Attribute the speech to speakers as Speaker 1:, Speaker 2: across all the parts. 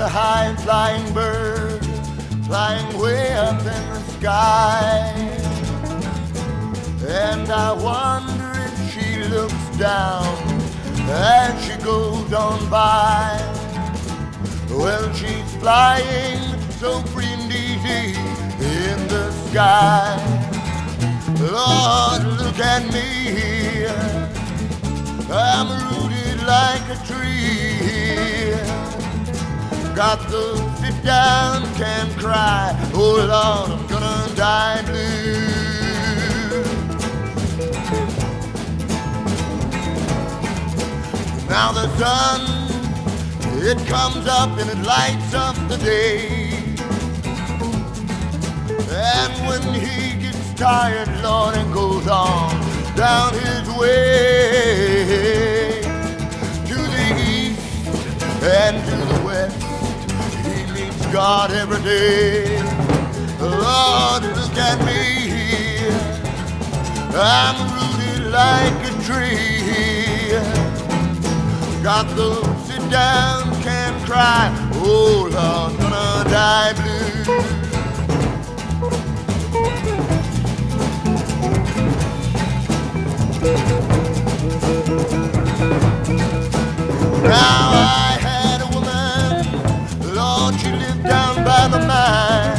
Speaker 1: a high-flying bird, flying way up in the sky. And I wonder if she looks down as she goes on by. Well, she's flying so free and easy in the sky. Lord, look at me, I'm rooted like a tree. Got to sit down, can't cry. Oh Lord, I'm gonna die blue. Now the sun, it comes up and it lights up the day. And when he gets tired, Lord, and goes on down his way to the east and to the west, he meets God every day. Lord, look at me here, I'm rooted like a tree. Got to sit down, can't cry. Oh Lord, gonna die blue. Now I had a woman, Lord, she lived down by the mine.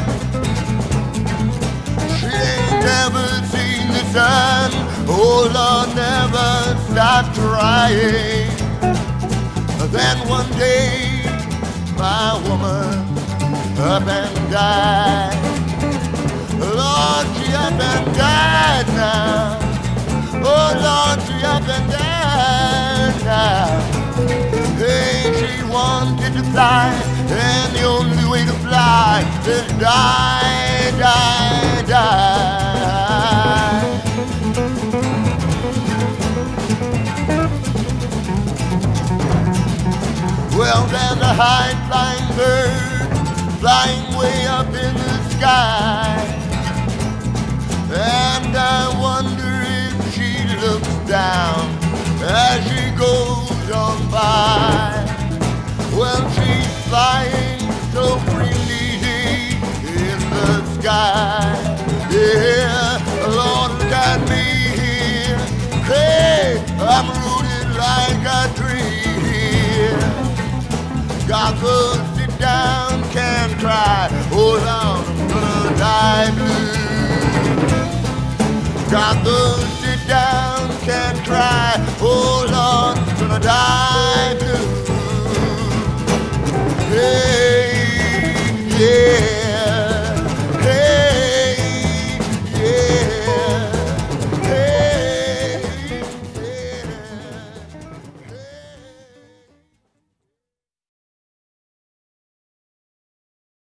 Speaker 1: She ain't never seen the sun. Oh Lord, never stopped trying. Then one day, my woman up and died. Lord, she up and died now. Oh Lord, she up and died now. Hey, she wanted to fly, and the only way to fly is die, die, die. Well, there's a high-flying bird flying way up in the sky. And I wonder if she looks down as she goes on by. Well, she's flying so free and easy in the sky. Yeah, Lord, look at me here. Hey, I'm rooted like a tree. Got to sit down, can't cry. Oh Lord, I'm gonna die blue. Got to